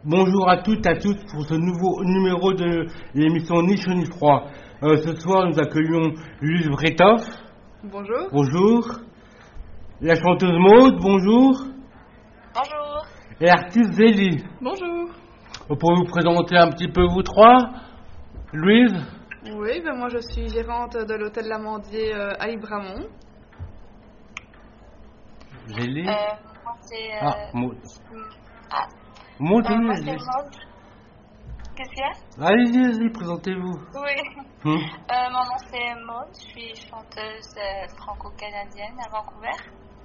Bonjour à toutes et à tous pour ce nouveau numéro de l'émission Ni chaud ni froid. Ce soir, nous accueillons Louise Bretoff. Bonjour. Bonjour. La chanteuse Maud, bonjour. Bonjour. Et l'artiste Zélie. Bonjour. Vous pouvez vous présenter un petit peu vous trois. Louise. Oui, moi je suis gérante de l'hôtel L'Amandier à Libramont. Zélie. Moi c'est... Maud. Ah. Maud, moi oui. c'est Maud. Qu'est-ce qu'il y a? Allez-y, présentez-vous. Oui. Hum. Mon nom c'est Maud, je suis chanteuse franco-canadienne à Vancouver.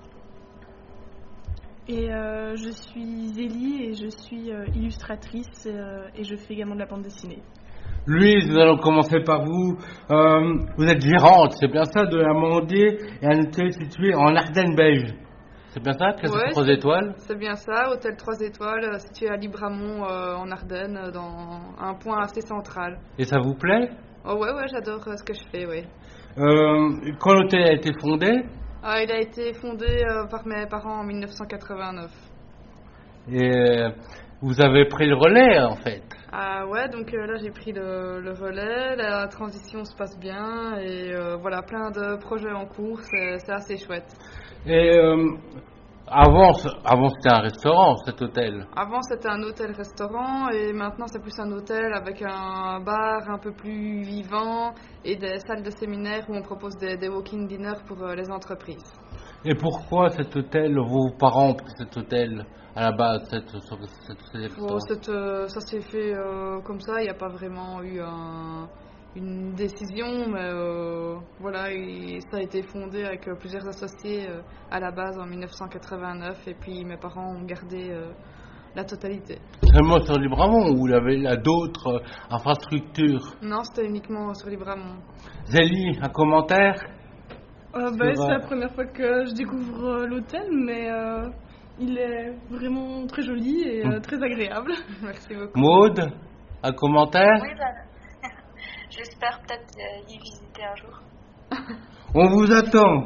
Et je suis Zélie et je suis illustratrice et je fais également de la bande dessinée. Louise, nous allons commencer par vous. Vous êtes gérante, c'est bien ça, de l'Amandier et un hôtel situé en Ardennes belge. C'est bien ça, classe Ouais, 3 étoiles. C'est bien ça, hôtel 3 étoiles situé à Libramont en Ardennes, dans un point assez central. Et ça vous plaît? Oh ouais, j'adore ce que je fais, oui. Quand l'hôtel a été fondé? Il a été fondé par mes parents en 1989. Et vous avez pris le relais en fait. Ah ouais, donc là j'ai pris le relais, la transition se passe bien et voilà, plein de projets en cours, c'est assez chouette. Et avant c'était un restaurant cet hôtel. Avant c'était un hôtel-restaurant et maintenant c'est plus un hôtel avec un bar un peu plus vivant et des salles de séminaire où on propose des walking dinners pour les entreprises. Et pourquoi cet hôtel, vos parents ont pris cet hôtel à la base, cet restaurant? Ça s'est fait comme ça, il n'y a pas vraiment eu une décision, mais voilà, ça a été fondé avec plusieurs associés à la base en 1989 et puis mes parents ont gardé la totalité. Seulement sur Libramont ou il y avait là d'autres infrastructures? Non, c'était uniquement sur Libramont. Zélie, un commentaire? C'est la première fois que je découvre l'hôtel, mais il est vraiment très joli et très agréable. Merci beaucoup. Maud, un commentaire? Oui, j'espère peut-être y visiter un jour. On vous attend.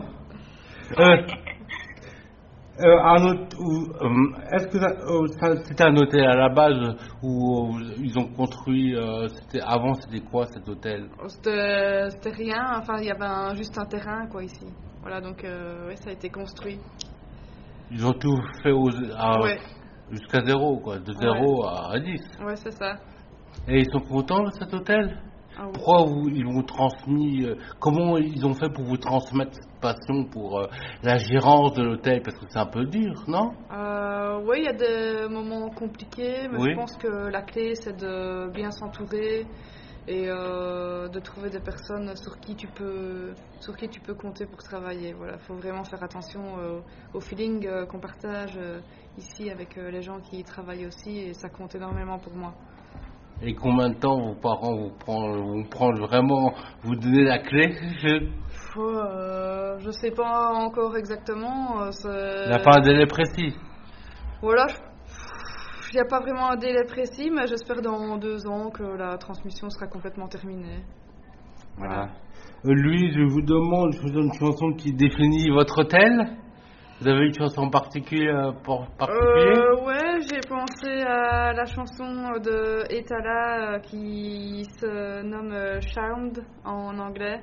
Est-ce que c'était un hôtel à la base où ils ont construit avant c'était quoi cet hôtel? C'était rien, enfin il y avait juste un terrain quoi ici. Voilà, donc oui, ça a été construit. Ils ont tout fait jusqu'à 0 quoi, de 0 à 10. Ouais, c'est ça. Et ils sont contents de cet hôtel? Ah, oui. Pourquoi ils vous transmis comment ils ont fait pour vous transmettre cette passion pour la gérance de l'hôtel? Parce que c'est un peu dur, non? Oui, il y a des moments compliqués, mais Oui. je pense que la clé c'est de bien s'entourer et de trouver des personnes sur qui tu peux compter pour travailler. Voilà, faut vraiment faire attention au feeling qu'on partage ici avec les gens qui y travaillent aussi et ça compte énormément pour moi. Et combien de temps vos parents vous prennent vraiment, vous donner la clé? Je sais pas encore exactement. Il n'y a pas un délai précis? Voilà, il n'y a pas vraiment un délai précis, mais j'espère dans 2 ans que la transmission sera complètement terminée. Voilà. Louise, je vous demande, je vous donne une chanson qui définit votre hôtel. Vous avez une chanson particulière? Ouais, j'ai pensé à la chanson de Etala qui se nomme Charmed en anglais.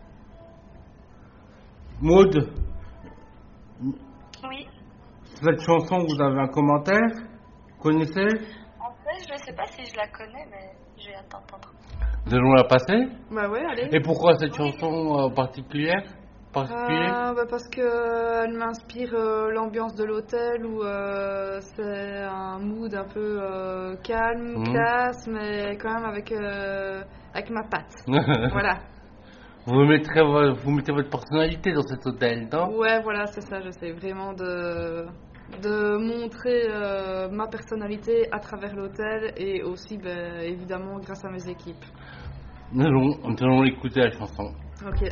Maud, Oui. cette chanson, vous avez un commentaire? Connaissez? En fait, je sais pas si je la connais, mais je vais t'entendre. Nous allons la passer? Bah ouais, allez. Et pourquoi cette chanson particulière? Parce que elle m'inspire l'ambiance de l'hôtel où c'est un mood un peu calme, classe, mais quand même avec ma patte. Voilà. Vous mettez votre personnalité dans cet hôtel, non? Ouais, voilà, c'est ça. J'essaie vraiment de montrer ma personnalité à travers l'hôtel et aussi, évidemment, grâce à mes équipes. Nous allons écouter la chanson. Ok.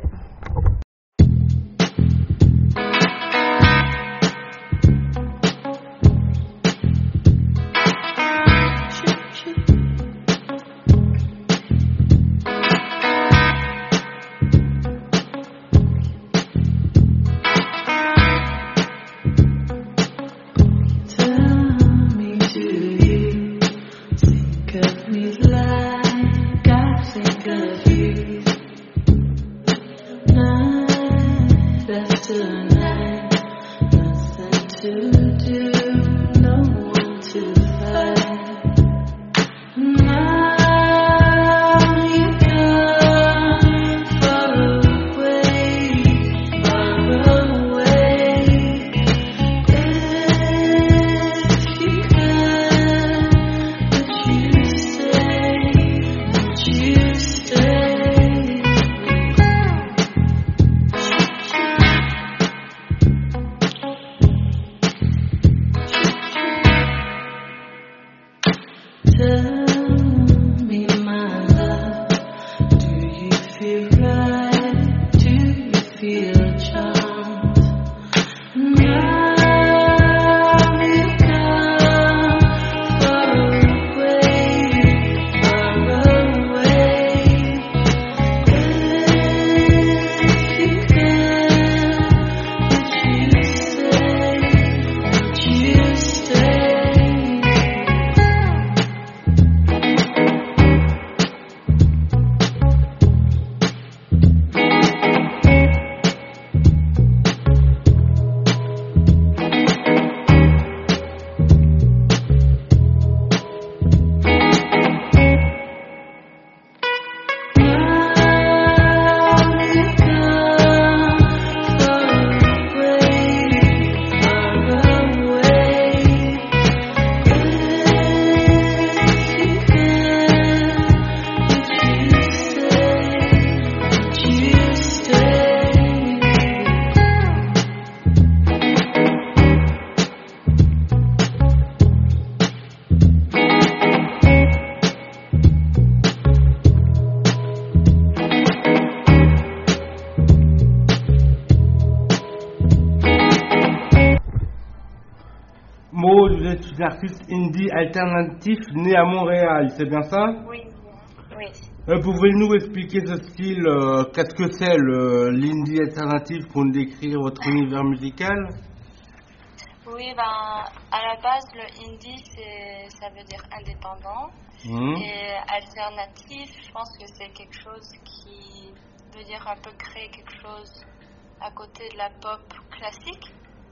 une artiste indie alternatif née à Montréal, c'est bien ça? Oui. Pouvez-vous expliquer ce style, qu'est-ce que c'est l'indie alternatif pour nous décrire votre univers musical? Oui, à la base, le indie, ça veut dire indépendant. Et alternatif, je pense que c'est quelque chose qui veut dire un peu créer quelque chose à côté de la pop classique.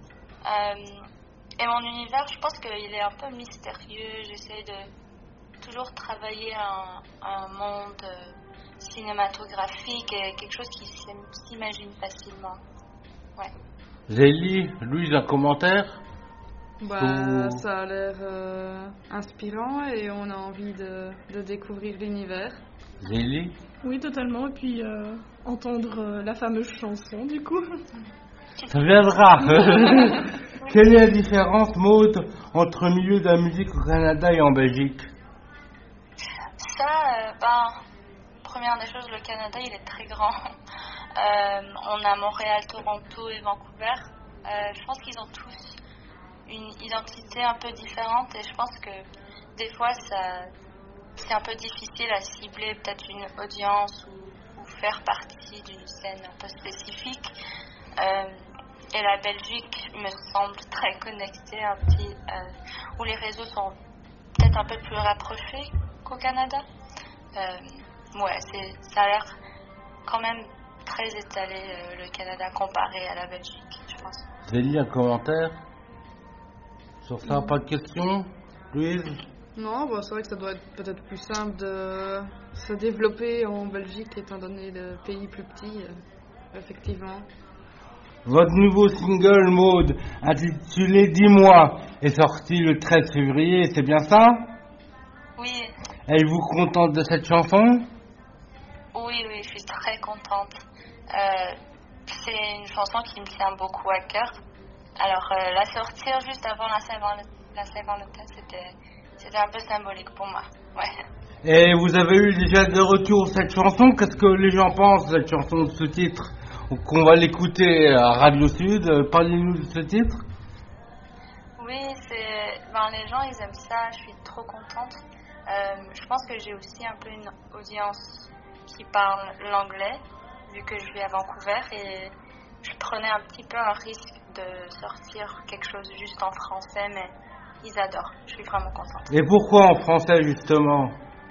Et mon univers, je pense qu'il est un peu mystérieux. J'essaie de toujours travailler un monde cinématographique et quelque chose qui s'imagine facilement. Ouais. Zélie, Louise, un commentaire? Ça a l'air inspirant et on a envie de découvrir l'univers. Zélie? Oui, totalement. Et puis entendre la fameuse chanson, du coup. Ça viendra. Quelle est la différence, Maud, entre le milieu de la musique au Canada et en Belgique? Première des choses, le Canada, il est très grand. On a Montréal, Toronto et Vancouver. Je pense qu'ils ont tous une identité un peu différente et je pense que des fois, c'est un peu difficile à cibler peut-être une audience ou faire partie d'une scène un peu spécifique. Et la Belgique me semble très connectée, où les réseaux sont peut-être un peu plus rapprochés qu'au Canada. Ça a l'air quand même très étalé, le Canada, comparé à la Belgique, je pense. Zélie, un commentaire sur ça? Pas de questions? Louise? Non, c'est vrai que ça doit être peut-être plus simple de se développer en Belgique étant donné le pays plus petit, effectivement. Votre nouveau single, Maud, intitulé « Dis-moi », est sorti le 13 février, c'est bien ça? Oui. Êtes-vous contente de cette chanson? Oui, je suis très contente. C'est une chanson qui me tient beaucoup à cœur. Alors, la sortir juste avant la Saint-Valentin, c'était un peu symbolique pour moi. Ouais. Et vous avez eu déjà des retours sur cette chanson? Qu'est-ce que les gens pensent de cette chanson de ce titre? Qu'on va l'écouter à Radio Sud. Parlez-nous de ce titre. Oui, les gens, ils aiment ça. Je suis trop contente. Je pense que j'ai aussi un peu une audience qui parle l'anglais, vu que je vis à Vancouver, et je prenais un petit peu un risque de sortir quelque chose juste en français, mais ils adorent. Je suis vraiment contente. Et pourquoi en français, justement?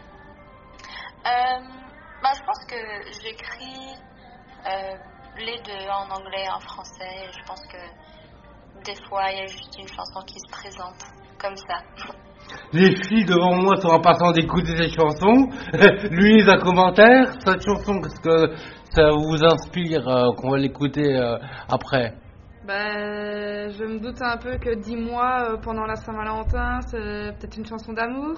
Je pense que j'écris les deux, en anglais et en français, et je pense que des fois, il y a juste une chanson qui se présente comme ça. Les filles devant moi sont impatientes d'écouter ces chansons. Louise, un commentaire? Cette chanson, qu'est-ce que ça vous inspire qu'on va l'écouter après? Je me doute un peu que Dis-moi pendant la Saint-Valentin, c'est peut-être une chanson d'amour.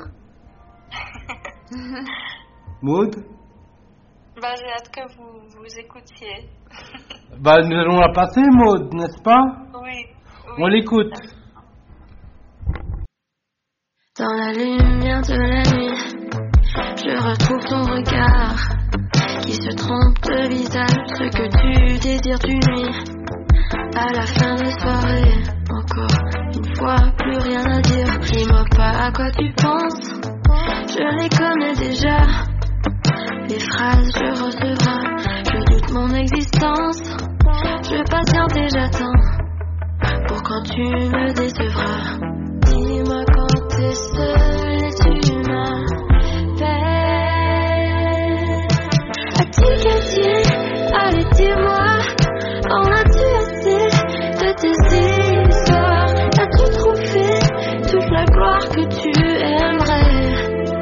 Maud? J'ai hâte que vous écoutiez. Nous allons la passer, Maud, n'est-ce pas? Oui. On l'écoute. Dans la lumière de la nuit, je retrouve ton regard qui se trompe de visage. Ce que tu désires, tu nuis. À la fin des soirées, encore une fois, plus rien à dire. Dis-moi pas à quoi tu penses, je les connais déjà. Les phrases, je recevrai, je doute mon existence. Je patiente et j'attends pour quand tu me décevras. Dis-moi quand t'es seul et tu m'appelles. As-tu gagné? Allez, dis-moi, en as-tu assez de tes histoires? As-tu trouvé toute la gloire que tu aimerais?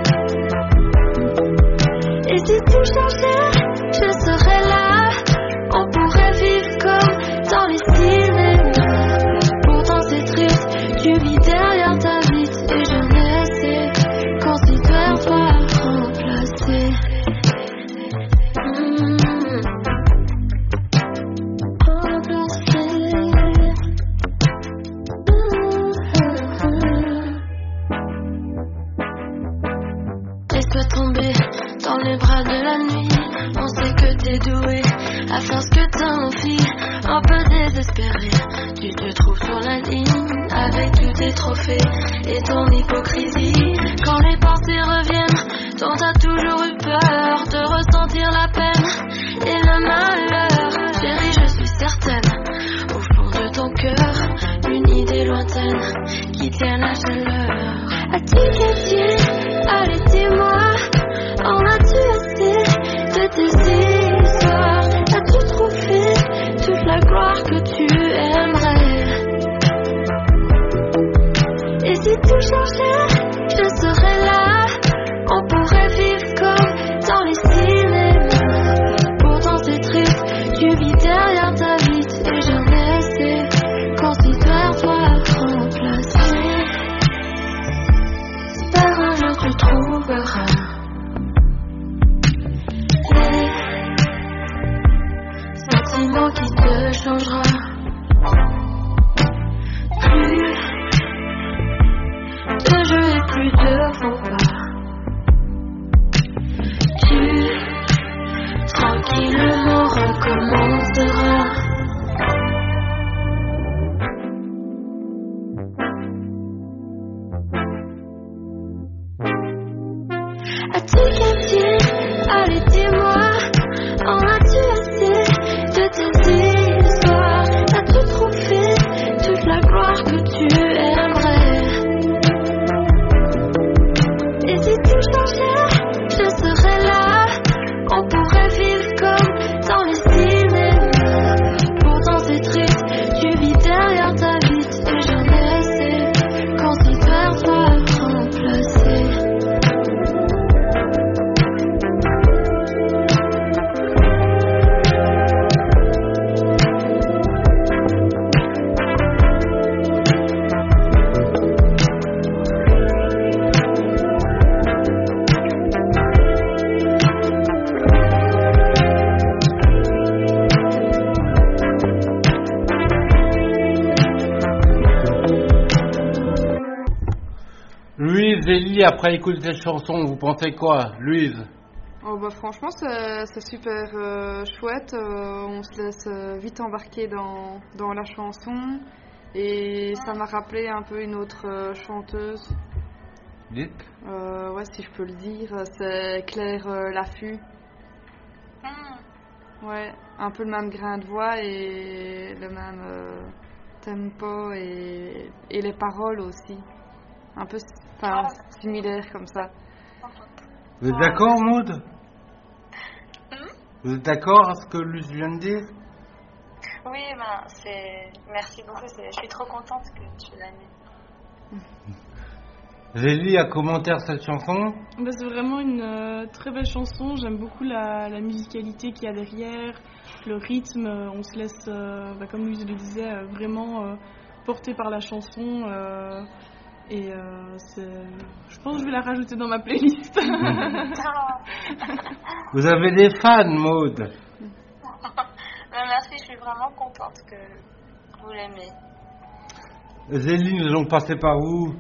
Et si tout changeait, je serais là. On pourrait vivre comme dans les cinémas. Pourtant c'est triste, tu vis derrière ta vitre. Et je ne sais, considère pas remplacer. Laisse-toi tomber dans les bras de la nuit. On sait que t'es doué à faire ce que t'as envie. Un peu désespéré, tu te trouves sur la ligne avec tous tes trophée et ton hypocrisie. Quand les pensées reviennent, dont t'as toujours eu peur de ressentir la peine et le malheur. Chérie, je suis certaine, au fond de ton cœur, une idée lointaine qui tient la chaleur. As-tu gagné? Allez, dis-moi, en as-tu assez de tes histoires? As-tu trouvé toute la gloire que tu aimerais? Et si tout changeait, je serais là. On pourrait vivre comme dans les cinémas. Pourtant c'est triste, tu vis derrière ta vitre et j'en ai assez. Considère-toi remplacé. J'espère un jour tu trouveras les sentiments qui te changera. Plus de jeux et plus de faux pas. Tu tranquillement recommenceras. As-tu gagné? Allez, dis-moi, en as-tu assez de tes histoires? As-tu trouvé toute la gloire que tu aimerais? Et si tout changeait, je serais là. On pourrait vivre comme dans les cinémas. Pourtant c'est triste, tu vis derrière ta vitre et j'en ai assez. Considère-toi remplacé. Louise et Lily, après écouter cette chanson, vous pensez quoi, Louise? Oh bah franchement c'est super chouette, on se laisse vite embarquer dans la chanson et ça m'a rappelé un peu une autre chanteuse. Dites. Ouais, si je peux le dire, c'est Claire Laffut. Ouais, un peu le même grain de voix et le même tempo et les paroles aussi. Un peu similaires comme ça. Vous êtes d'accord, Maud? Vous êtes d'accord à ce que Luce vient de dire? Oui, merci beaucoup, je suis trop contente que tu l'aies mis. Zélie, un commentaire sur cette chanson? Bah, c'est vraiment une très belle chanson, j'aime beaucoup la musicalité qu'il y a derrière, le rythme, on se laisse, comme Louise le disait, vraiment porter par la chanson. Et je pense que je vais la rajouter dans ma playlist. Vous avez des fans, Maud? Merci, je suis vraiment contente que vous l'aimez. Zélie, nous allons passer par vous.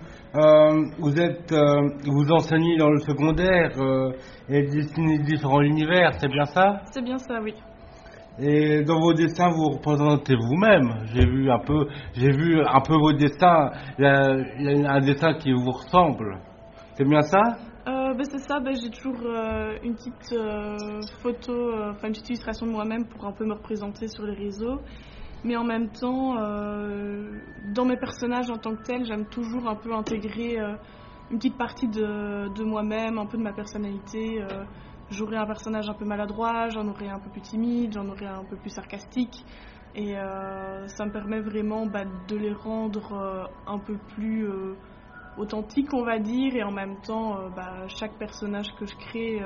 Vous enseignez dans le secondaire et dessinez différents univers, c'est bien ça? C'est bien ça, oui. Et dans vos dessins, vous représentez vous-même. J'ai vu un peu vos dessins. Il y a un dessin qui vous ressemble. C'est bien ça? C'est ça. J'ai toujours une petite photo, une petite illustration de moi-même pour un peu me représenter sur les réseaux. Mais en même temps, dans mes personnages en tant que tels, j'aime toujours un peu intégrer une petite partie de moi-même, un peu de ma personnalité. J'aurais un personnage un peu maladroit, j'en aurais un peu plus timide, j'en aurais un peu plus sarcastique. Et ça me permet vraiment de les rendre un peu plus authentiques, on va dire. Et en même temps, chaque personnage que je crée,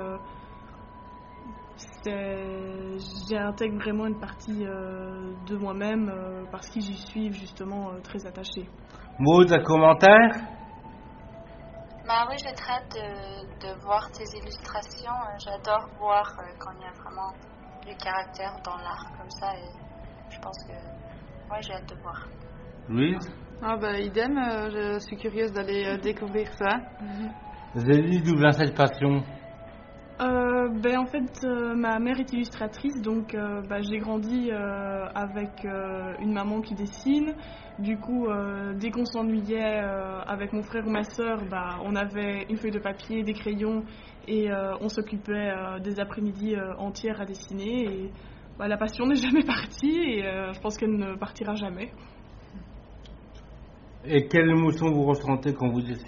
j'intègre vraiment une partie de moi-même parce que j'y suis justement très attachée. Maud, un commentaire? Oui, j'ai très hâte de voir tes illustrations. J'adore voir quand il y a vraiment du caractère dans l'art comme ça. Et je pense que j'ai hâte de voir. Louise? Idem, je suis curieuse d'aller découvrir ça. Zélie, d'où vient cette passion? En fait, ma mère est illustratrice, donc j'ai grandi avec une maman qui dessine. Du coup, dès qu'on s'ennuyait avec mon frère ou ma sœur, on avait une feuille de papier, des crayons et on s'occupait des après-midi entières à dessiner. Et la passion n'est jamais partie et je pense qu'elle ne partira jamais. Et quelle émotion vous ressentez quand vous dessinez ?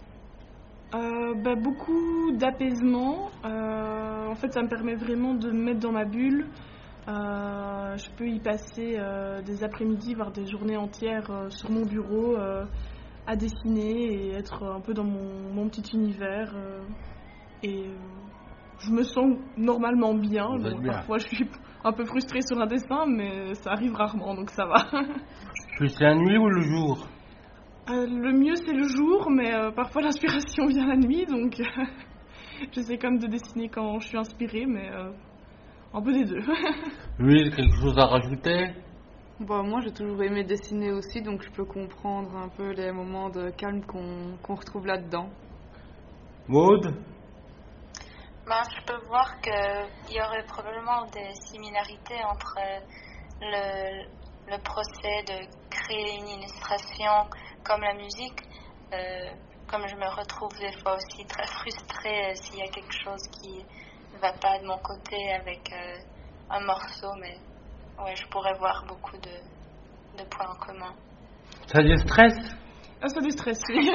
Beaucoup d'apaisement. En fait, ça me permet vraiment de me mettre dans ma bulle. Je peux y passer des après-midi, voire des journées entières sur mon bureau à dessiner et être un peu dans mon petit univers. Je me sens normalement bien. Parfois, je suis un peu frustrée sur un dessin, mais ça arrive rarement, donc ça va. Plus la nuit ou le jour ? Le mieux c'est le jour, mais parfois l'inspiration vient la nuit, donc j'essaie quand même de dessiner quand je suis inspirée, mais un peu des deux. Lui, quelque chose à rajouter ? Moi j'ai toujours aimé dessiner aussi, donc je peux comprendre un peu les moments de calme qu'on retrouve là-dedans. Maud ? Je peux voir qu'il y aurait probablement des similarités entre le procès de créer une illustration comme la musique, comme je me retrouve des fois aussi très frustrée s'il y a quelque chose qui ne va pas de mon côté avec un morceau, mais ouais, je pourrais voir beaucoup de points en commun. Ça du stress ? Ça du stress, oui.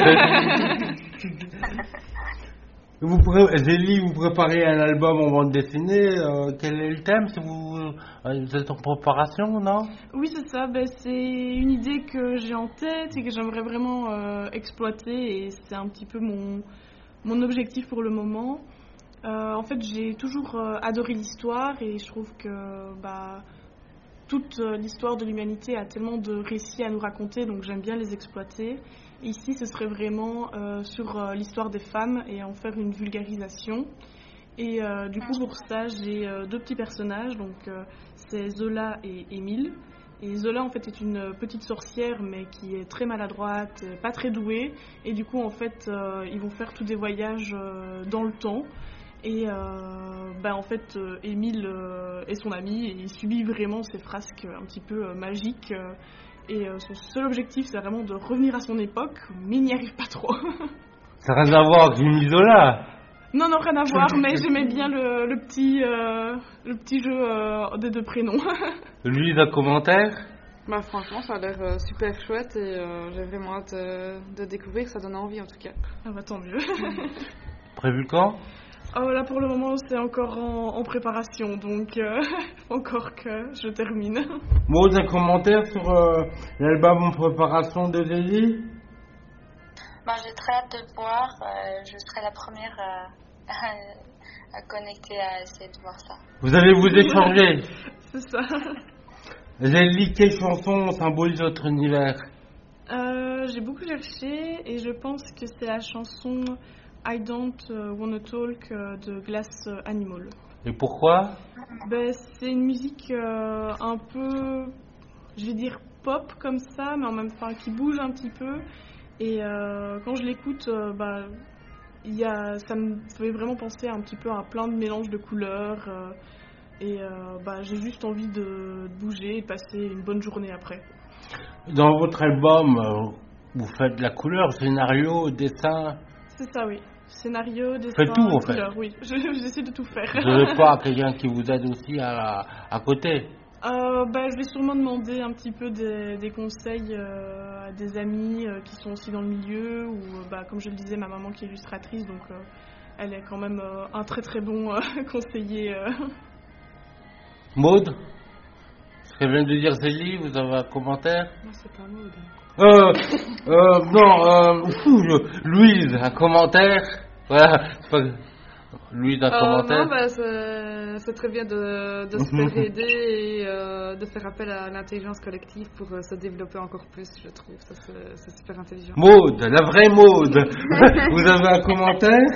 Zélie, vous préparez un album en bande dessinée. Quel est le thème ? Vous êtes en préparation, non ? Oui, c'est ça. C'est une idée que j'ai en tête et que j'aimerais vraiment exploiter. Et c'est un petit peu mon objectif pour le moment. En fait, j'ai toujours adoré l'histoire et je trouve que toute l'histoire de l'humanité a tellement de récits à nous raconter, donc j'aime bien les exploiter. Et ici, ce serait vraiment sur l'histoire des femmes et en faire une vulgarisation. Et du coup, pour ça, j'ai deux petits personnages, donc c'est Zola et Émile. Et Zola, en fait, est une petite sorcière, mais qui est très maladroite, pas très douée. Et du coup, en fait, ils vont faire tous des voyages dans le temps. Et en fait, Émile est son ami et il subit vraiment ces frasques un petit peu magiques. Et son seul objectif, c'est vraiment de revenir à son époque, mais il n'y arrive pas trop. Ça n'a rien à voir avec Émile Zola. Non, rien à voir, mais j'aimais bien le petit jeu des deux prénoms. Lui, un commentaire ? Franchement, ça a l'air super chouette et j'ai vraiment hâte de découvrir, ça donne envie en tout cas. Tant mieux. Prévu quand ? Là, pour le moment, c'est encore en préparation, donc encore que je termine. Maud, un commentaire sur l'album en préparation de Zélie ? J'ai très hâte de voir. Je serai la première à connecter, à essayer de voir ça. Vous allez vous échanger. C'est ça. Zélie, quelle chanson symbolise votre univers ? J'ai beaucoup cherché et je pense que c'est la chanson I Don't Wanna Talk de Glass Animal. Et pourquoi ? C'est une musique un peu, je vais dire pop comme ça, mais en même temps qui bouge un petit peu. Et quand je l'écoute, ça me fait vraiment penser un petit peu à plein de mélanges de couleurs. J'ai juste envie de bouger et de passer une bonne journée après. Dans votre album, vous faites de la couleur, scénario, dessin ? C'est ça, oui. Scénario, dessin, faites tout, en fait. couleur, oui. J'essaie de tout faire. Vous n'avez pas quelqu'un qui vous aide aussi à côté ? Je vais sûrement demander un petit peu des conseils à des amis qui sont aussi dans le milieu, ou comme je le disais, ma maman qui est illustratrice, donc elle est quand même un très très bon conseiller. Maud ? Ce que vient de dire Zélie, vous avez un commentaire ? Non, c'est pas Maud. Louise, un commentaire ? Voilà, Louise, un commentaire ? Non, c'est très bien de se faire aider et de faire appel à l'intelligence collective pour se développer encore plus, je trouve. Ça, c'est super intelligent. Maud, la vraie Maud. Vous avez un commentaire ?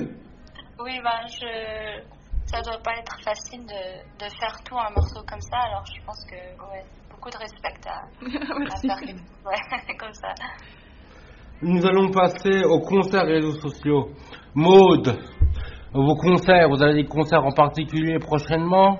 Oui, ça doit pas être facile de faire tout un morceau comme ça, alors je pense que beaucoup de respect à faire comme ça. Nous allons passer aux concerts réseaux sociaux. Maud, Vos concerts, vous avez des concerts en particulier prochainement?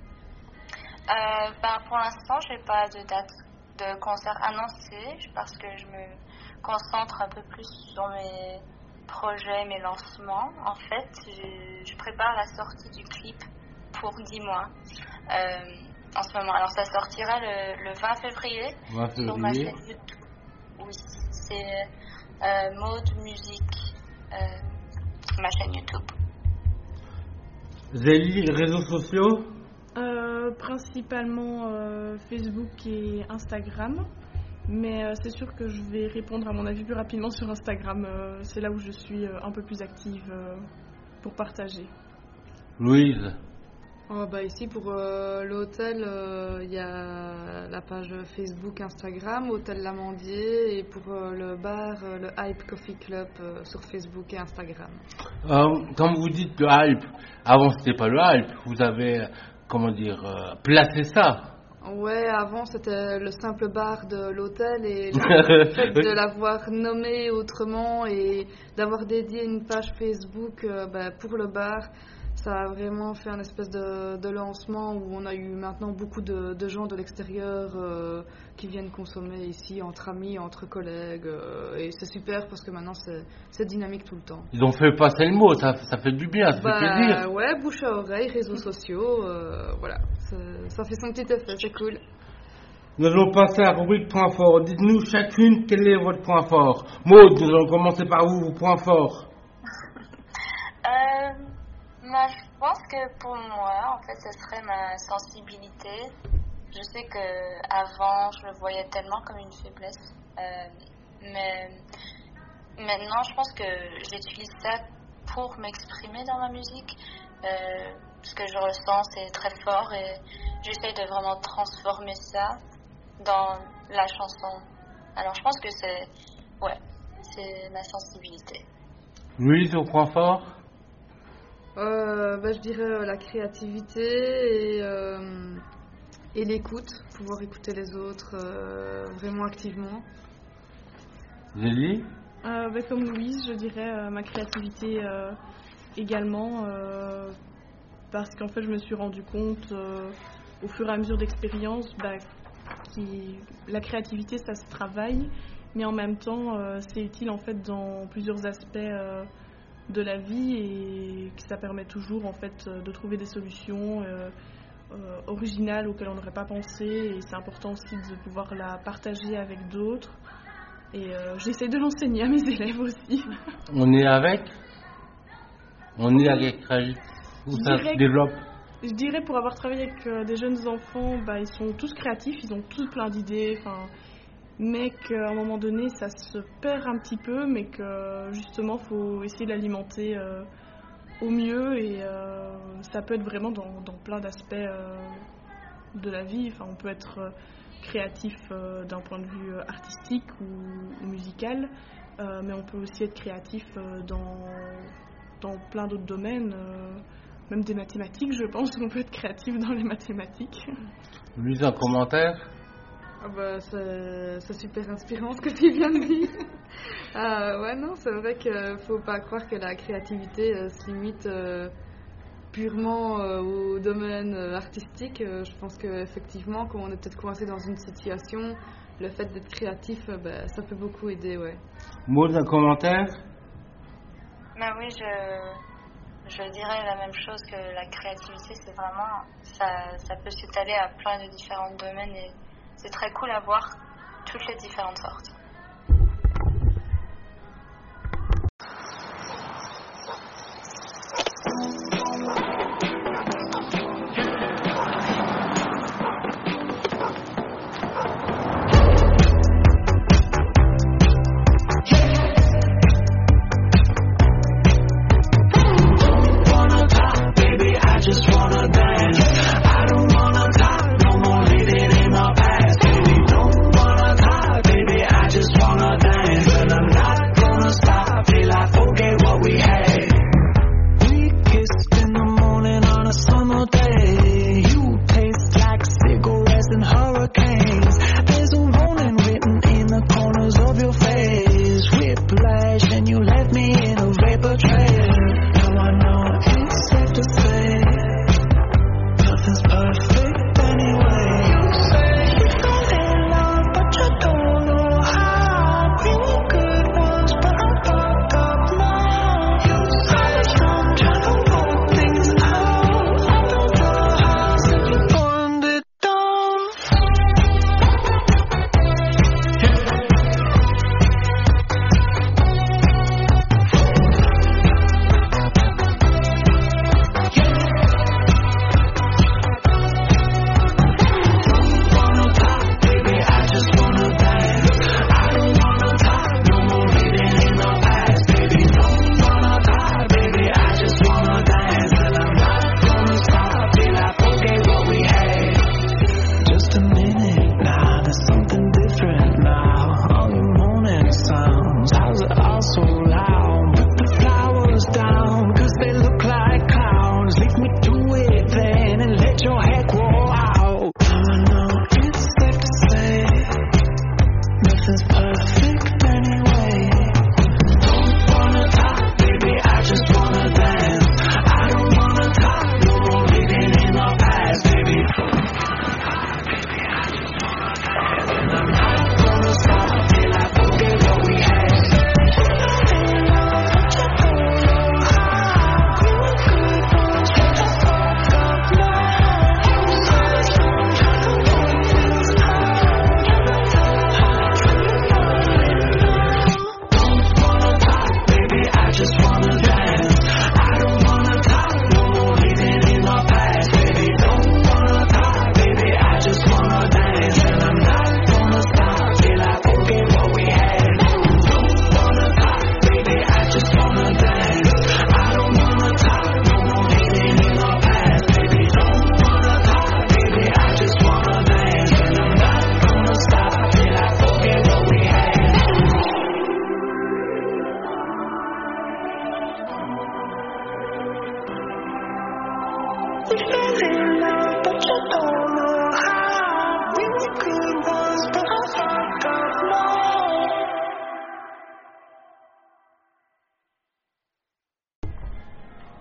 Pour l'instant, je n'ai pas de date de concert annoncée parce que je me concentre un peu plus sur mes projets, mes lancements. En fait, je prépare la sortie du clip pour 10 mois en ce moment. Alors, ça sortira le 20 février sur ma chaîne YouTube. Oui, c'est Mode Musique, ma chaîne YouTube. Zélie, réseaux sociaux? Principalement Facebook et Instagram, mais c'est sûr que je vais répondre à mon avis plus rapidement sur Instagram. C'est là où je suis un peu plus active pour partager. Louise? Ici pour l'hôtel, il y a la page Facebook, Instagram, Hôtel L'Amandier, et pour le bar, le Hype Coffee Club sur Facebook et Instagram. Quand vous dites le Hype, avant c'était pas le Hype, vous avez, placé ça. Ouais, avant c'était le simple bar de l'hôtel, et le fait de l'avoir nommé autrement et d'avoir dédié une page Facebook pour le bar, ça a vraiment fait un espèce de lancement où on a eu maintenant beaucoup de gens de l'extérieur qui viennent consommer ici entre amis, entre collègues, et c'est super parce que maintenant c'est dynamique tout le temps. Ils ont fait passer le mot, ça fait du bien, ça fait plaisir. Ouais, bouche à oreille, réseaux sociaux, voilà, ça fait son petit effet, c'est cool. Nous allons passer à la rubrique point fort. Dites-nous chacune quel est votre point fort. Maud, nous allons commencer par vous, vos points forts. Je pense que pour moi, en fait, ce serait ma sensibilité. Je sais que avant, je le voyais tellement comme une faiblesse, mais maintenant, je pense que j'utilise ça pour m'exprimer dans ma musique. Ce que je ressens, c'est très fort et j'essaie de vraiment transformer ça dans la chanson. Alors, je pense que c'est ma sensibilité. Louise, au point fort? Je dirais la créativité et l'écoute, pouvoir écouter les autres vraiment activement. Zélie? Comme Louise, je dirais ma créativité également, parce qu'en fait je me suis rendu compte au fur et à mesure d'expérience la créativité ça se travaille, mais en même temps c'est utile en fait dans plusieurs aspects de la vie, et que ça permet toujours en fait de trouver des solutions originales auxquelles on n'aurait pas pensé, et c'est important aussi de pouvoir la partager avec d'autres, et j'essaie de l'enseigner à mes élèves aussi. On est avec où ça se développe? Je dirais, pour avoir travaillé avec des jeunes enfants, ils sont tous créatifs, ils ont tous plein d'idées, mais qu'à un moment donné ça se perd un petit peu, mais que justement il faut essayer de l'alimenter au mieux, et ça peut être vraiment dans plein d'aspects de la vie. On peut être créatif d'un point de vue artistique ou musical, mais on peut aussi être créatif dans plein d'autres domaines, même des mathématiques. Je pense qu'on peut être créatif dans les mathématiques. Louise, un commentaire? C'est super inspirant ce que tu viens de dire. C'est vrai qu'il faut pas croire que la créativité se limite purement au domaine artistique. Je pense qu'effectivement, quand on est peut-être coincé dans une situation, le fait d'être créatif, ça peut beaucoup aider, ouais. Maud, un commentaire? Oui, je dirais la même chose, que la créativité, c'est vraiment, ça peut s'étaler à plein de différents domaines, et c'est très cool à voir toutes les différentes sortes.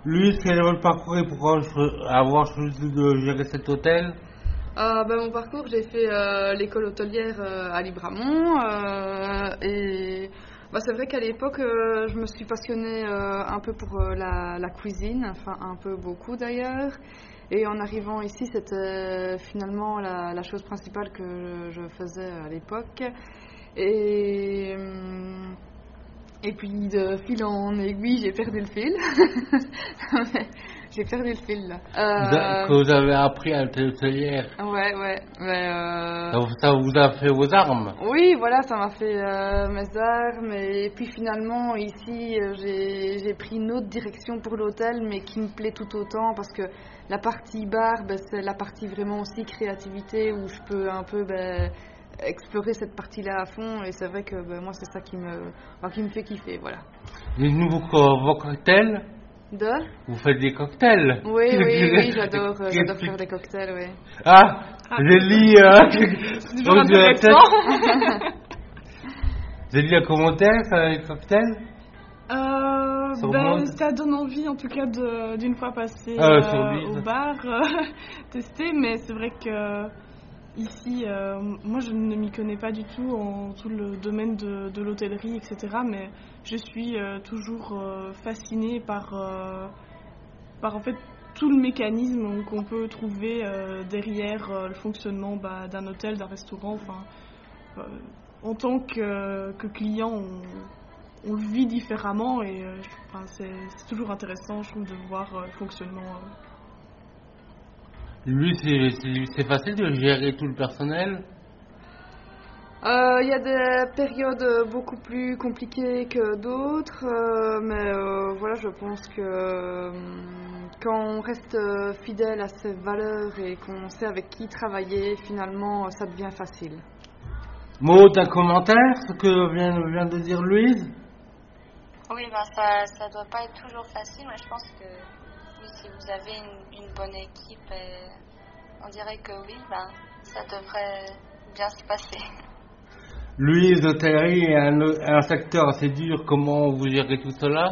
Louise, quel est votre parcours et pourquoi avoir choisi de gérer cet hôtel? Mon parcours, j'ai fait l'école hôtelière à Libramont et c'est vrai qu'à l'époque, je me suis passionnée un peu pour la cuisine, enfin un peu beaucoup d'ailleurs. Et en arrivant ici, c'était finalement la chose principale que je faisais à l'époque. Et puis de fil en aiguille, j'ai perdu le fil. J'ai perdu le fil là. Que vous avez appris à l'hôtelière. Ouais. Ça vous a fait vos armes. Oui, voilà, ça m'a fait mes armes. Et puis finalement, ici, j'ai pris une autre direction pour l'hôtel, mais qui me plaît tout autant parce que la partie bar, c'est la partie vraiment aussi créativité où je peux un peu explorer cette partie-là à fond. Et c'est vrai que moi, c'est ça qui me fait kiffer, voilà. Les nouveaux vos cocktails. Vous faites des cocktails? Oui, j'adore faire des cocktails, oui. J'ai lu... J'ai lu un commentaire sur les cocktails. Ça donne envie en tout cas d'une fois passé au bar, tester, mais c'est vrai que ici, moi je ne m'y connais pas du tout en tout le domaine de l'hôtellerie, etc. Mais je suis toujours fascinée par en fait tout le mécanisme qu'on peut trouver derrière le fonctionnement d'un hôtel, d'un restaurant. Enfin, en tant que client, on le vit différemment et c'est toujours intéressant, je trouve, de voir le fonctionnement. Lui, c'est facile de gérer tout le personnel? Il y a des périodes beaucoup plus compliquées que d'autres, mais voilà, je pense que quand on reste fidèle à ses valeurs et qu'on sait avec qui travailler, finalement, ça devient facile. Maud, un commentaire, ce que vient de dire Louise? Oui, ça doit pas être toujours facile, mais je pense que oui, si vous avez une bonne équipe, on dirait que oui, ça devrait bien se passer. Louise, l'hôtellerie est un secteur assez dur. Comment vous gérez tout cela?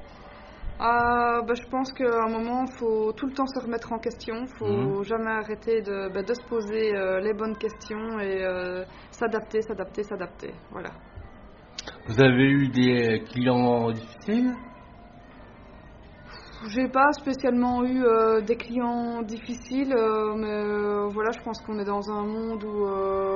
Je pense qu'à un moment, il faut tout le temps se remettre en question. Il ne faut jamais arrêter de se poser les bonnes questions et s'adapter. Voilà. Vous avez eu des clients difficiles? J'ai pas spécialement eu des clients difficiles, mais voilà, je pense qu'on est dans un monde où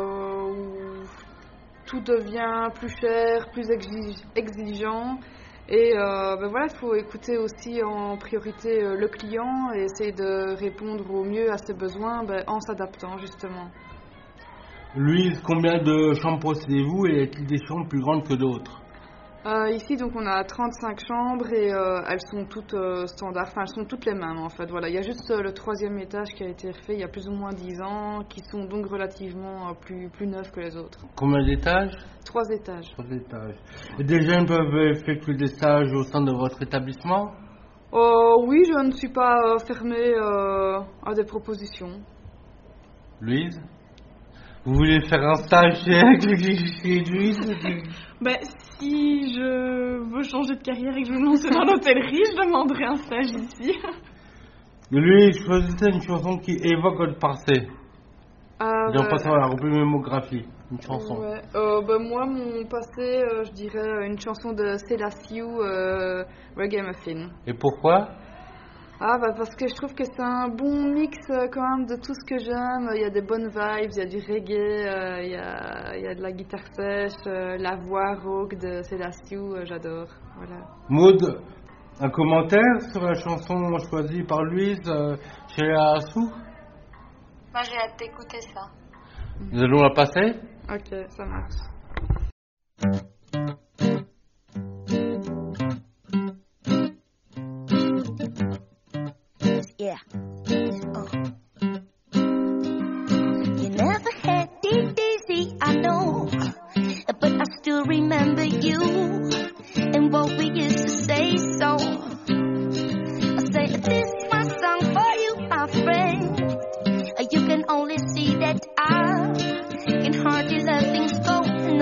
tout devient plus cher, plus exigeant. Et voilà, il faut écouter aussi en priorité le client et essayer de répondre au mieux à ses besoins en s'adaptant justement. Louise, combien de chambres possédez-vous et est-il des chambres plus grandes que d'autres? Ici, donc, on a 35 chambres et elles sont toutes standards, enfin elles sont toutes les mêmes en fait. Voilà, il y a juste le 3e étage qui a été refait il y a plus ou moins 10 ans, qui sont donc relativement plus neufs que les autres. Combien d'étages? 3 étages. 3 étages. Et des jeunes peuvent effectuer des stages au sein de votre établissement? Oui, je ne suis pas fermée à des propositions. Louise, vous voulez faire un stage chez Louise? Si je veux changer de carrière et que je veux me lancer dans l'hôtellerie, je demanderai un stage ici. Louise, choisissez une chanson qui évoque votre passé. En passant à la rubrique mémographie, une chanson. Ouais. Moi, mon passé, je dirais une chanson de Selassie, Reggae Muffin. Et pourquoi? Parce que je trouve que c'est un bon mix quand même de tout ce que j'aime. Il y a des bonnes vibes, il y a du reggae, il y a de la guitare sèche, la voix rauque de Selassie, j'adore. Voilà. Maud, un commentaire sur la chanson choisie par Louise chez Assou? Moi, j'ai hâte d'écouter ça. Nous allons la passer? Ok, ça marche. Yeah. You never had it easy, I know, but I still remember you and what we used to say. So I say this is my song for you, my friend. You can only see that I can hardly let things go.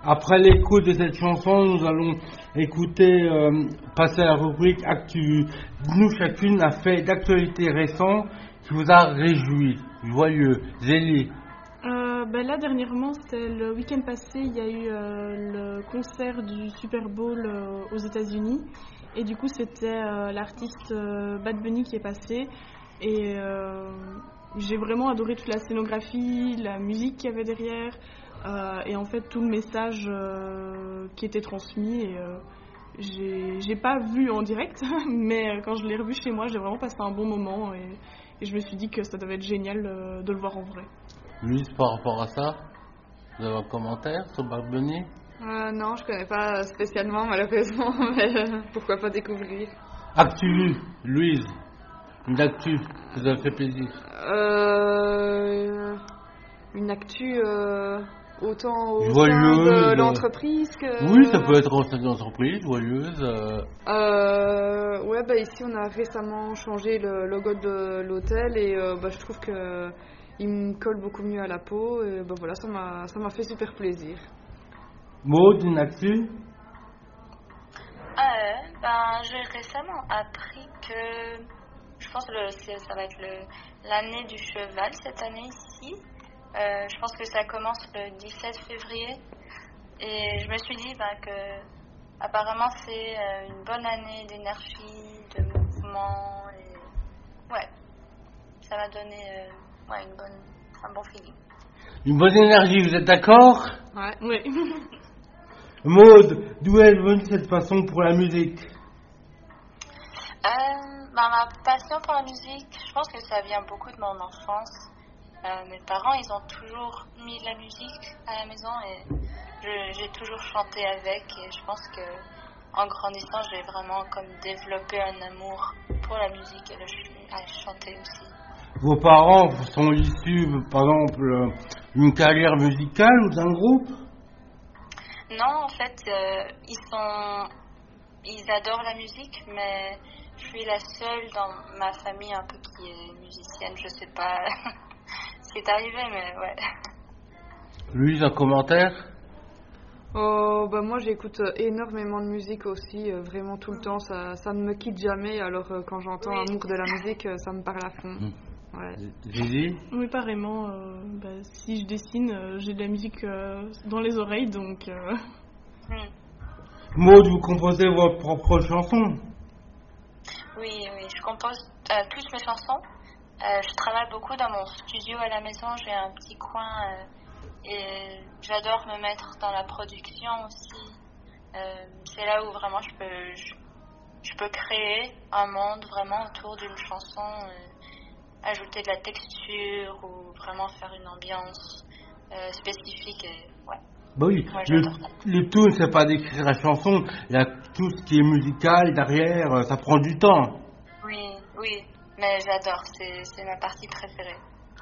Après l'écoute de cette chanson, nous allons passer à la rubrique Actu. Nous, chacune a fait d'actualité récente qui vous a réjoui, joyeux, zélé. Là, dernièrement, c'était le week-end passé, il y a eu le concert du Super Bowl aux États-Unis. Et du coup, c'était l'artiste Bad Bunny qui est passé. Et j'ai vraiment adoré toute la scénographie, la musique qu'il y avait derrière. Et en fait, tout le message qui était transmis. Et j'ai pas vu en direct, mais quand je l'ai revu chez moi, j'ai vraiment passé un bon moment. Et je me suis dit que ça devait être génial de le voir en vrai. Louise, par rapport à ça, vous avez un commentaire sur Bad Bunny? Non, je connais pas spécialement malheureusement, mais pourquoi pas découvrir. Actu, Louise, une actu qui vous a fait plaisir. Une actu autant au joyeuse, sein de l'entreprise que... Oui, ça peut être au sein de l'entreprise, joyeuse. Ouais, ici on a récemment changé le logo de l'hôtel et je trouve que il me colle beaucoup mieux à la peau et voilà, ça m'a fait super plaisir. Maud, une actu? J'ai récemment appris que je pense que ça va être l'année du cheval cette année ici. Je pense que ça commence le 17 février et je me suis dit que apparemment c'est une bonne année d'énergie, de mouvement et ouais, ça m'a donné un bon feeling. Une bonne énergie, vous êtes d'accord? Ouais. Oui. Maud, d'où est venue cette passion pour la musique? Ma passion pour la musique, je pense que ça vient beaucoup de mon enfance. Mes parents, ils ont toujours mis de la musique à la maison et j'ai toujours chanté avec. Et je pense que en grandissant, j'ai vraiment comme développé un amour pour la musique et à chanter aussi. Vos parents sont issus, par exemple, d'une carrière musicale ou d'un groupe? Non, en fait, ils adorent la musique, mais je suis la seule dans ma famille un peu qui est musicienne. Je sais pas ce qui est arrivé, mais ouais. Louise, un commentaire? Moi j'écoute énormément de musique aussi, vraiment tout le temps, ça ne me quitte jamais, alors quand j'entends Amour de la musique, ça me parle à fond. Ouais. Gigi? Oui, pareillement. Si je dessine, j'ai de la musique dans les oreilles, donc... Maud, vous composez vos propres chansons? Oui, je compose toutes mes chansons. Je travaille beaucoup dans mon studio à la maison, j'ai un petit coin et j'adore me mettre dans la production aussi. C'est là où vraiment je peux créer un monde vraiment autour d'une chanson, ajouter de la texture ou vraiment faire une ambiance spécifique. Et, ouais. Oui, ouais, le tout, c'est pas d'écrire la chanson, il y a tout ce qui est musical derrière, ça prend du temps. Oui, mais j'adore, c'est ma partie préférée.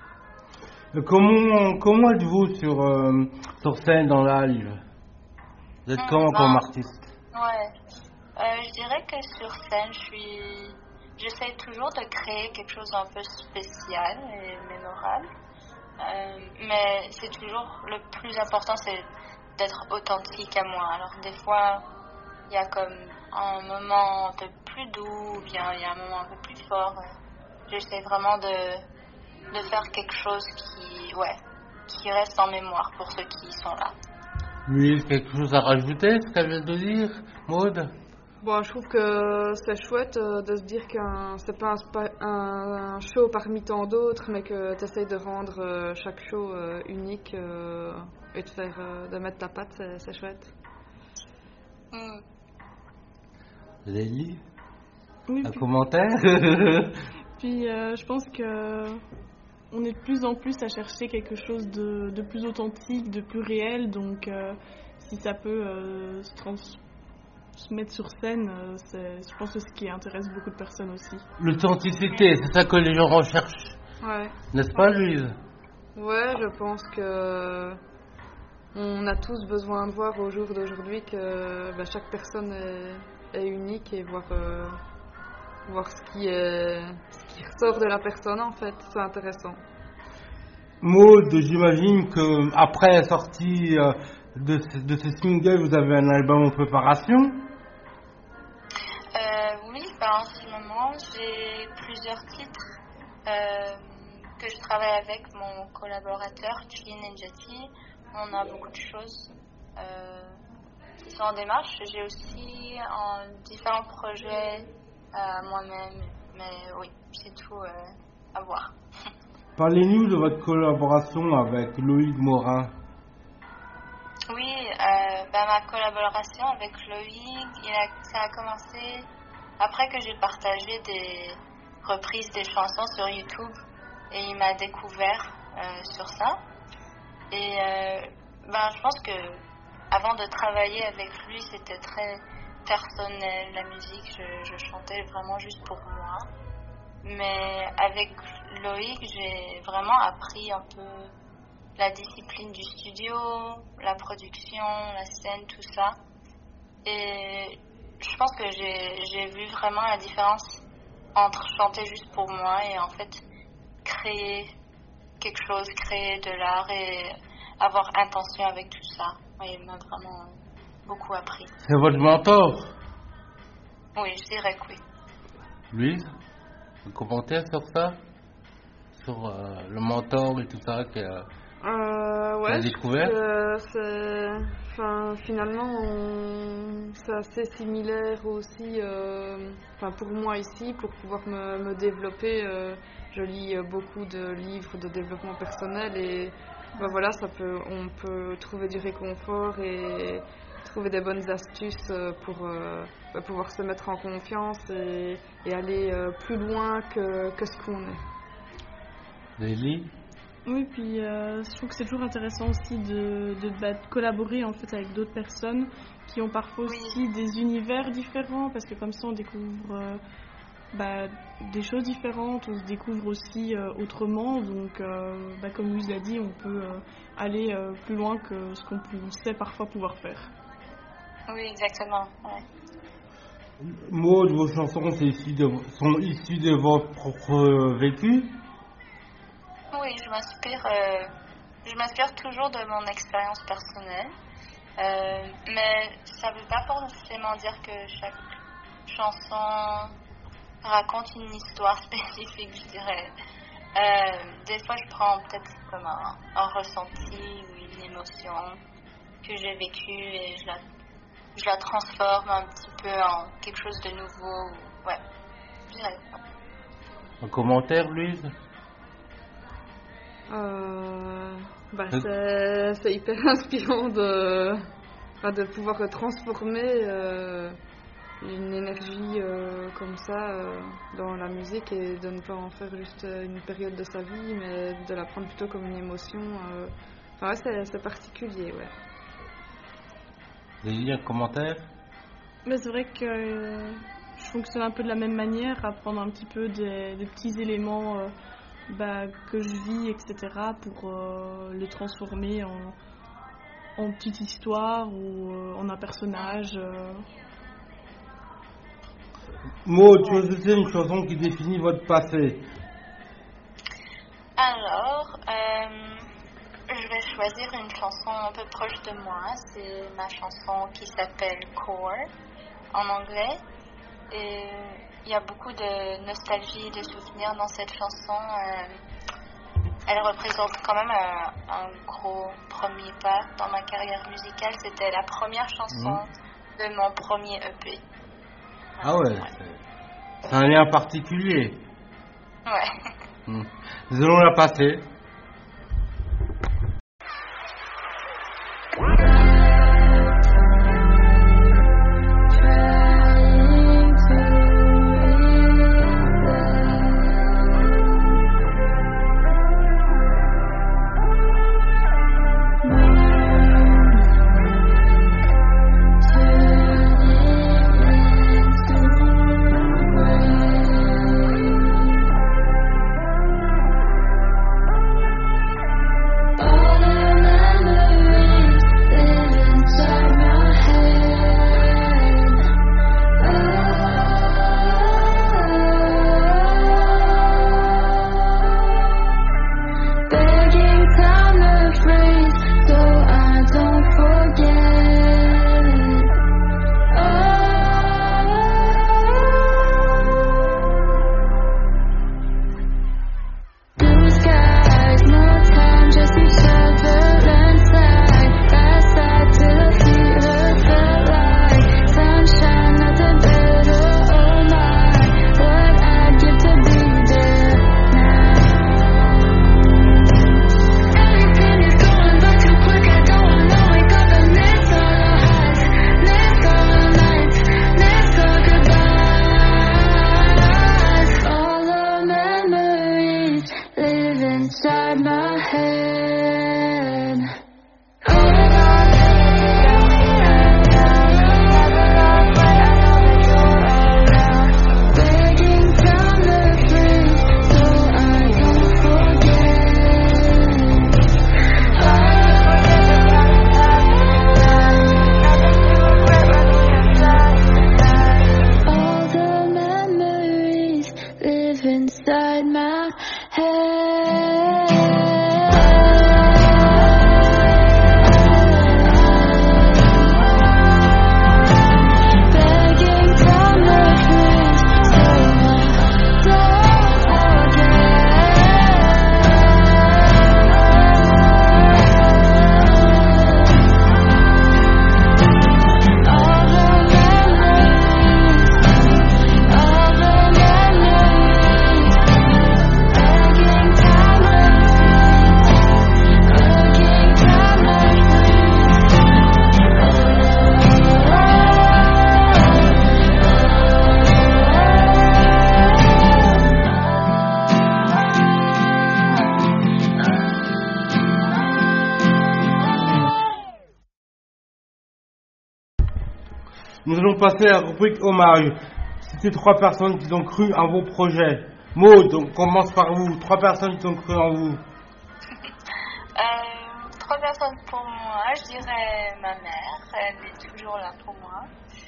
Comment êtes-vous sur scène dans la live? Vous êtes comment comme artiste? Ouais, je dirais que sur scène, j'essaie toujours de créer quelque chose d'un peu spécial et mémorable. Mais c'est toujours le plus important, c'est d'être authentique à moi. Alors des fois, il y a comme un moment un peu plus doux, ou bien il y a un moment un peu plus fort. J'essaie vraiment de faire quelque chose qui reste en mémoire pour ceux qui sont là. Louise, quelque chose à rajouter, ce qu'elle vient de dire, Maud? Je trouve que c'est chouette de se dire que c'est pas un show parmi tant d'autres, mais que tu essayes de rendre chaque show unique et de mettre ta patte, c'est chouette. Lélie? Oui, un commentaire? Puis je pense que on est de plus en plus à chercher quelque chose de plus authentique, de plus réel, donc si ça peut se mettre sur scène, je pense que c'est ce qui intéresse beaucoup de personnes aussi. L'authenticité, c'est ça que les gens recherchent. Ouais. N'est-ce pas, Louise? Ouais, je pense que on a tous besoin de voir au jour d'aujourd'hui que chaque personne est unique et voir ce qui ressort de la personne, en fait. C'est intéressant. Maud, j'imagine qu'après la sortie de ce single, vous avez un album en préparation? Oui, en ce moment, j'ai plusieurs titres que je travaille avec mon collaborateur, Chili Nenjati. On a beaucoup de choses qui sont en démarche. J'ai aussi différents projets moi-même, mais oui, c'est tout à voir. Parlez-nous de votre collaboration avec Loïc Morin. Oui, ma collaboration avec Loïc, ça a commencé après que j'ai partagé des reprises des chansons sur YouTube et il m'a découvert sur ça. Et je pense que avant de travailler avec lui, c'était très personnel, la musique, je chantais vraiment juste pour moi. Mais avec Loïc, j'ai vraiment appris un peu la discipline du studio, la production, la scène, tout ça. Et je pense que j'ai vu vraiment la différence entre chanter juste pour moi et en fait créer quelque chose, créer de l'art et avoir intention avec tout ça. Et il m'a vraiment beaucoup appris. C'est votre mentor? Oui, je dirais que oui. Louise, un commentaire sur ça? Sur le mentor et tout ça ouais, découvert? Finalement, c'est assez similaire aussi. Pour moi ici, pour pouvoir me développer, je lis beaucoup de livres de développement personnel et on peut trouver du réconfort et trouver des bonnes astuces pour pouvoir se mettre en confiance et aller plus loin que ce qu'on est. Lélie? Oui, puis je trouve que c'est toujours intéressant aussi de collaborer en fait avec d'autres personnes qui ont parfois aussi des univers différents, parce que comme ça on découvre des choses différentes, on se découvre aussi autrement, donc comme Louise l'a dit, on peut aller plus loin que ce qu'on sait parfois pouvoir faire. Oui, exactement. Ouais. Maud, vos chansons sont issues de votre propre vécu? Oui, je m'inspire toujours de mon expérience personnelle, mais ça ne veut pas forcément dire que chaque chanson raconte une histoire spécifique, je dirais. Des fois, je prends peut-être comme un ressenti ou une émotion que j'ai vécue et je la transforme un petit peu en quelque chose de nouveau. Ouais, je dirais. Un commentaire, Louise? C'est hyper inspirant de pouvoir transformer une énergie comme ça dans la musique et de ne pas en faire juste une période de sa vie, mais de la prendre plutôt comme une émotion. C'est particulier, ouais. Vous avez dit un commentaire? Mais c'est vrai que je fonctionne un peu de la même manière, à prendre un petit peu des petits éléments que je vis, etc., pour les transformer en petite histoire ou en un personnage. Maud, choisissez une chanson qui définit votre passé. Alors, je vais choisir une chanson un peu proche de moi. C'est ma chanson qui s'appelle Core en anglais. Et il y a beaucoup de nostalgie, de souvenirs dans cette chanson. Elle représente quand même un gros premier pas dans ma carrière musicale. C'était la première chanson de mon premier EP. Ah ouais, c'est un lien particulier. Ouais. Nous allons la passer. Nous allons passer à la rubrique hommage. C'était 3 personnes qui ont cru en vos projets. Maud, on commence par vous. 3 personnes qui ont cru en vous. 3 personnes pour moi, je dirais ma mère. Elle est toujours là pour moi.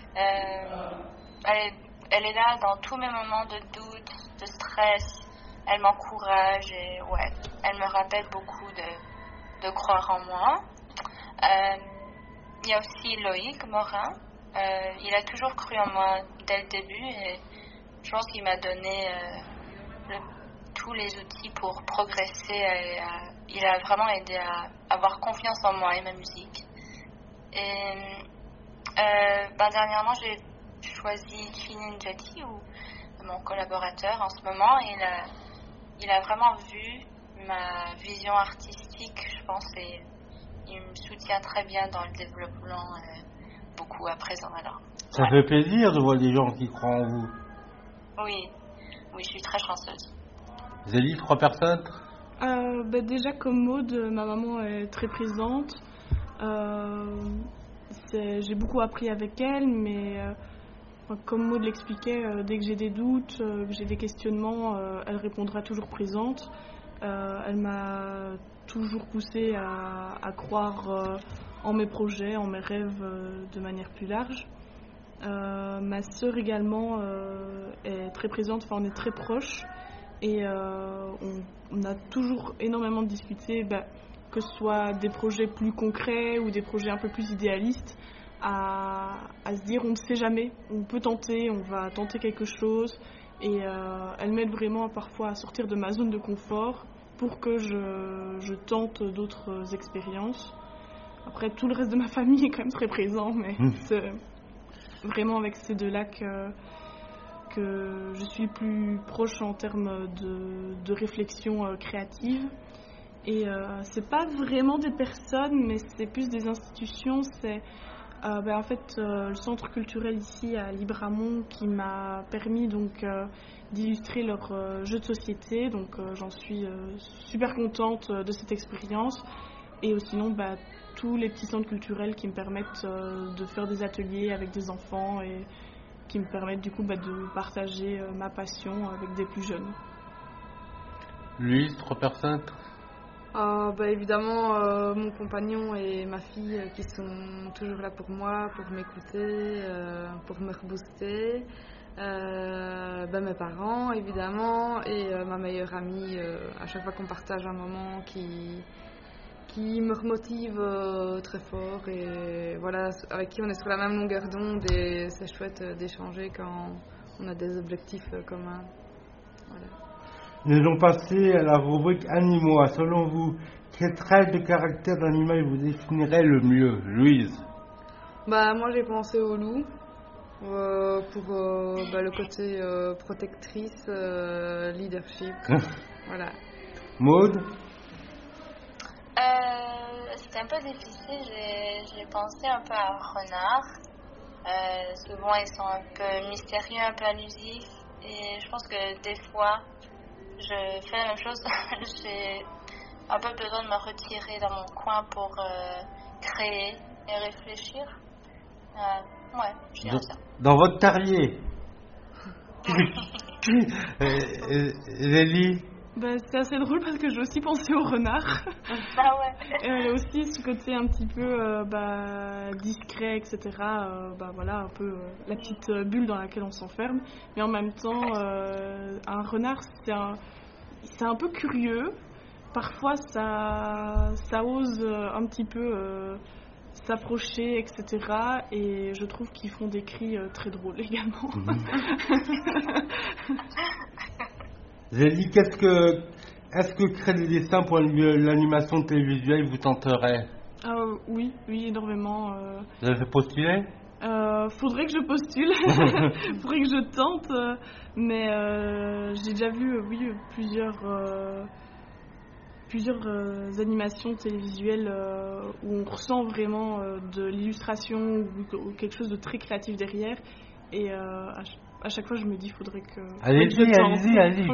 Elle est là dans tous mes moments de doute, de stress. Elle m'encourage et ouais, elle me rappelle beaucoup de croire en moi. Il y a aussi Loïc Morin. Il a toujours cru en moi dès le début et je pense qu'il m'a donné tous les outils pour progresser. Et, il a vraiment aidé à avoir confiance en moi et ma musique. Et dernièrement, j'ai choisi Chinin Jati, mon collaborateur en ce moment. Il a vraiment vu ma vision artistique, je pense, et il me soutient très bien dans le développement, beaucoup à présent. Alors, ça fait plaisir de voir des gens qui croient en vous. Oui, je suis très chanceuse. Zélie, 3 personnes? Déjà, comme Maud, ma maman est très présente. J'ai beaucoup appris avec elle, mais comme Maud l'expliquait, dès que j'ai des doutes, que j'ai des questionnements, elle répondra toujours présente. Elle m'a toujours poussée à croire en mes projets, en mes rêves de manière plus large. Ma sœur également est très présente, on est très proches et on a toujours énormément discuté, que ce soit des projets plus concrets ou des projets un peu plus idéalistes, à se dire on ne sait jamais, on peut tenter, on va tenter quelque chose et elle m'aide vraiment parfois à sortir de ma zone de confort pour que je tente d'autres expériences. Après, tout le reste de ma famille est quand même très présent, mais c'est vraiment avec ces deux-là que je suis plus proche en termes de réflexion créative. Et c'est pas vraiment des personnes, mais c'est plus des institutions. C'est en fait le centre culturel ici à Libramont qui m'a permis donc d'illustrer leur jeu de société. Donc j'en suis super contente de cette expérience. Et sinon, tous les petits centres culturels qui me permettent de faire des ateliers avec des enfants et qui me permettent du coup de partager ma passion avec des plus jeunes. Louise, 3 personnes? Évidemment, mon compagnon et ma fille qui sont toujours là pour moi, pour m'écouter, pour me rebooster. Mes parents, évidemment, et ma meilleure amie, à chaque fois qu'on partage un moment qui me remotive très fort et voilà, avec qui on est sur la même longueur d'onde et c'est chouette d'échanger quand on a des objectifs communs. Voilà. Nous allons passer à la rubrique animaux. Selon vous, quel trait de caractère d'animal vous définirait le mieux? Louise? Moi j'ai pensé au loup pour le côté protectrice, leadership. Voilà. Maud? C'était un peu difficile, j'ai pensé un peu à un renard. Souvent ils sont un peu mystérieux, un peu allusifs et je pense que des fois je fais la même chose. J'ai un peu besoin de me retirer dans mon coin pour créer et réfléchir. Je dirais ça. Dans votre terrier? Zélie? C'est assez drôle parce que j'ai aussi pensé au renard. Ouais. Aussi ce côté un petit peu discret, etc. Voilà, un peu la petite bulle dans laquelle on s'enferme. Mais en même temps, un renard, c'est un peu curieux. Parfois, ça ose un petit peu s'approcher, etc. Et je trouve qu'ils font des cris très drôles également. Zélie, est-ce que créer des dessins pour l'animation télévisuelle vous tenterait? Oui, énormément. Vous avez postulé? Faudrait que je postule, faudrait que je tente, mais j'ai déjà vu plusieurs animations télévisuelles où on ressent vraiment de l'illustration ou quelque chose de très créatif derrière. Et à chaque fois, je me dis, il faudrait que... Allez-y,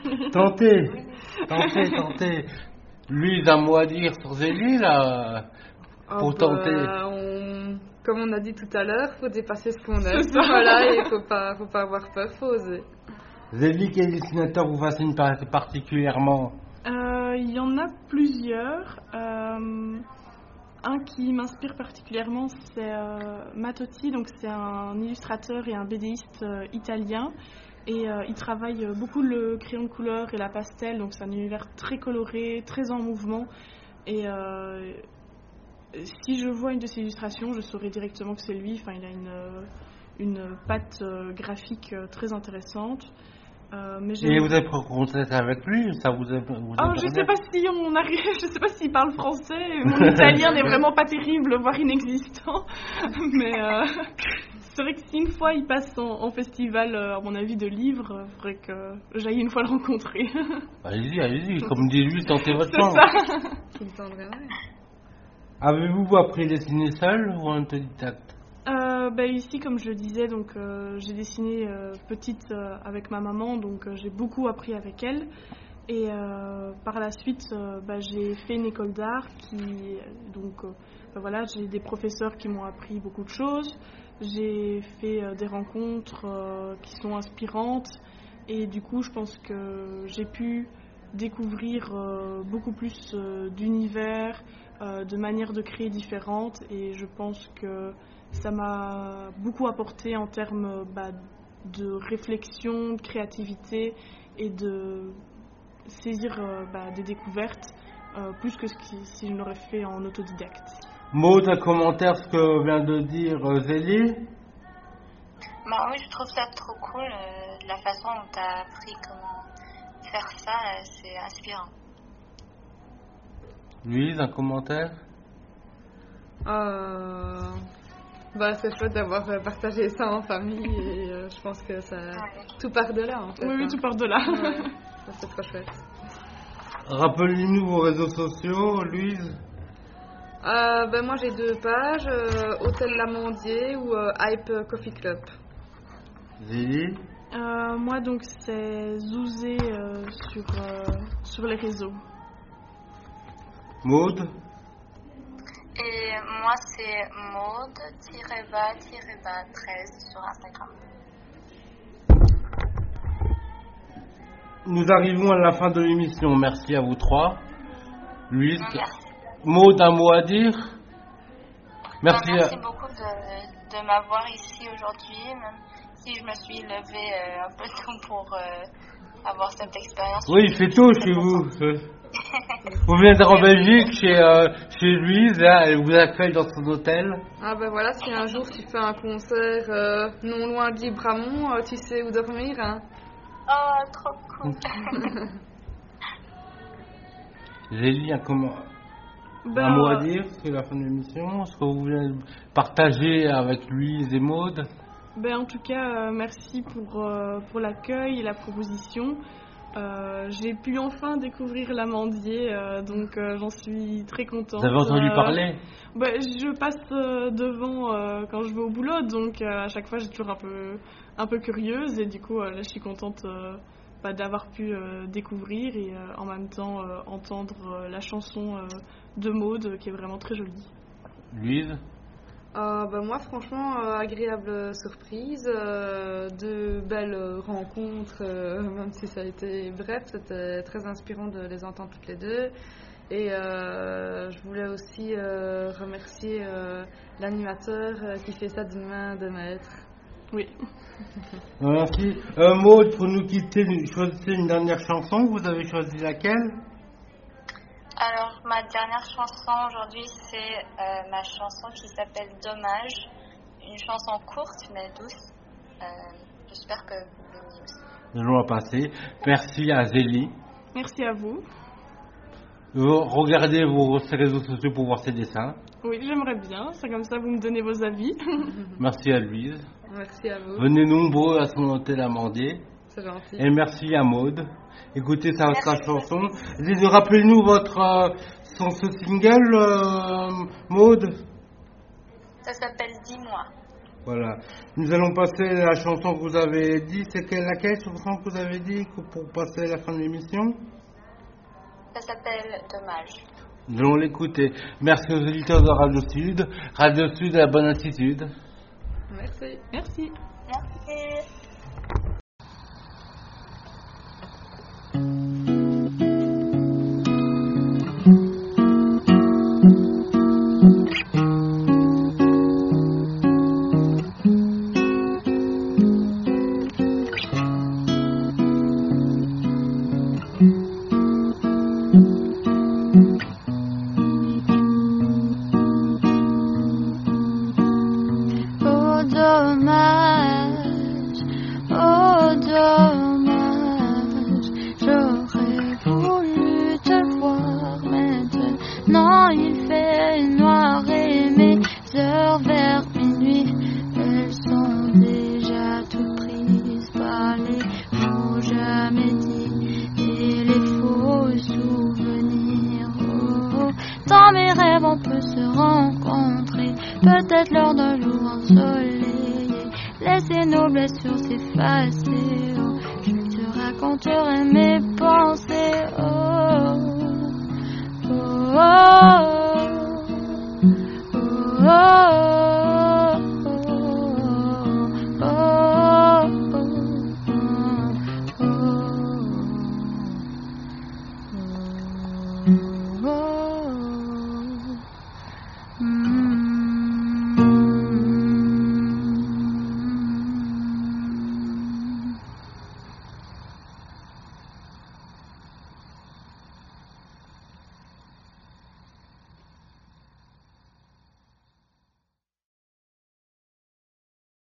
tentez. Lui, il a un mot à dire sur Zélie, là, pour tenter. comme on a dit tout à l'heure, faut dépasser ce qu'on aime. Voilà, et faut pas avoir peur, faut oser. Zélie, quel dessinateur vous fascine particulièrement? Il y en a plusieurs. Un qui m'inspire particulièrement, c'est Mattotti, donc c'est un illustrateur et un BDiste italien. Et il travaille beaucoup le crayon de couleur et la pastel, donc c'est un univers très coloré, très en mouvement. Et si je vois une de ses illustrations, je saurais directement que c'est lui. Enfin, il a une patte graphique très intéressante. Et vous avez pris contact avec lui? Ça vous a je sais pas si on arrive, je sais pas s'il parle français. Mon italien n'est vraiment pas terrible, voire inexistant. Mais c'est vrai que si une fois il passe en festival, à mon avis, de livres, il faudrait que j'aille une fois le rencontrer. Allez-y, comme dit lui, tentez votre chance. C'est ça. Avez-vous appris à dessiner seul ou en autodidacte? Ici, comme je le disais, donc j'ai dessiné petite avec ma maman, donc j'ai beaucoup appris avec elle. Et par la suite, j'ai fait une école d'art j'ai des professeurs qui m'ont appris beaucoup de choses. J'ai fait des rencontres qui sont inspirantes, et du coup, je pense que j'ai pu découvrir beaucoup plus d'univers, de manières de créer différentes, et je pense que ça m'a beaucoup apporté en termes de réflexion, de créativité et de saisir des découvertes, plus que si je l'aurais fait en autodidacte. Maud, un commentaire ce que vient de dire Zélie? Oui, je trouve ça trop cool, la façon dont tu as appris comment faire ça, c'est inspirant. Louise, un commentaire? C'est chouette d'avoir partagé ça en famille, et je pense que tout part de là en fait. Oui, tout part de là. Ouais, c'est trop chouette. Rappelez-nous vos réseaux sociaux, Louise. Moi j'ai 2 pages, Hôtel Lamandier ou Hype Coffee Club. Zélie? Moi donc c'est Zouzé sur les réseaux. Maud? Et moi, c'est Maud-13 sur Instagram. Nous arrivons à la fin de l'émission. Merci à vous 3. Louise? Merci. Maud, un mot à dire? Merci beaucoup de m'avoir ici aujourd'hui, même si je me suis levée un peu tôt pour avoir cette expérience. Oui, il fait tôt chez vous. Vous venez en Belgique chez Louise, là, elle vous accueille dans son hôtel. Si un jour tu fais un concert non loin de Libramont, tu sais où dormir, hein. Oh, trop cool. Zélie, un mot à dire, c'est la fin de l'émission. Est-ce que vous voulez partager avec Louise et Maud? En tout cas, merci pour l'accueil et la proposition. J'ai pu enfin découvrir l'Amandier, donc j'en suis très contente. Vous avez entendu parler? Je passe devant quand je vais au boulot, donc à chaque fois j'ai toujours un peu curieuse, et du coup là je suis contente d'avoir pu découvrir et en même temps entendre la chanson de Maud qui est vraiment très jolie. Louise? Moi franchement agréable surprise, de belles rencontres, même si ça a été bref, c'était très inspirant de les entendre toutes les deux, et je voulais aussi remercier l'animateur qui fait ça d'une main de maître. Oui. Merci. Maud, pour nous quitter, choisissez une dernière chanson. Vous avez choisi laquelle? Alors, ma dernière chanson aujourd'hui, c'est ma chanson qui s'appelle Dommage. Une chanson courte mais douce. J'espère que vous l'aimez aussi. Nous allons la passer. Merci à Zélie. Merci à vous. Regardez vos réseaux sociaux pour voir ses dessins. Oui, j'aimerais bien. C'est comme ça, vous me donnez vos avis. Merci à Louise. Merci à vous. Venez nombreux à son hôtel Amandier. C'est gentil. Et merci à Maud. Écoutez sa chanson. Rappelez-nous ce single, Maud. Ça s'appelle Dis-moi. Voilà. Nous allons passer la chanson que vous avez dit. C'est laquelle chanson que vous avez dit pour passer à la fin de l'émission? Ça s'appelle Dommage. Nous allons l'écouter. Merci aux auditeurs de Radio Sud. Radio Sud à la bonne attitude. Merci. Merci. Merci. Dans mes rêves on peut se rencontrer, peut-être lors d'un jour ensoleillé. Laisser nos blessures s'effacer, oh, je te raconterai mes pensées, oh, oh, oh, oh.